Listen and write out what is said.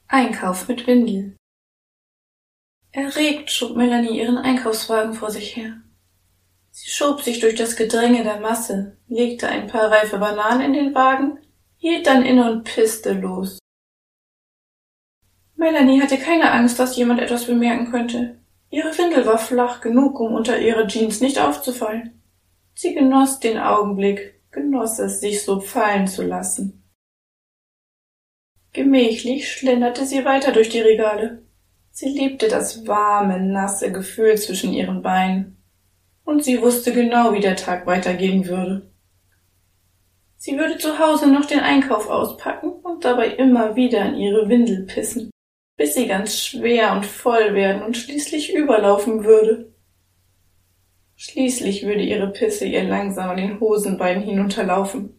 Einkauf mit Windel. Erregt schob Melanie ihren Einkaufswagen vor sich her. Sie schob sich durch das Gedränge der Masse, legte ein paar reife Bananen in den Wagen, hielt dann inne und pisste los. Melanie hatte keine Angst, dass jemand etwas bemerken könnte. Ihre Windel war flach genug, um unter ihrer Jeans nicht aufzufallen. Sie genoss den Augenblick, genoss es, sich so fallen zu lassen. Gemächlich schlenderte sie weiter durch die Regale. Sie liebte das warme, nasse Gefühl zwischen ihren Beinen. Und sie wusste genau, wie der Tag weitergehen würde. Sie würde zu Hause noch den Einkauf auspacken und dabei immer wieder in ihre Windel pissen, bis sie ganz schwer und voll werden und schließlich überlaufen würde. Schließlich würde ihre Pisse ihr langsam an den Hosenbeinen hinunterlaufen.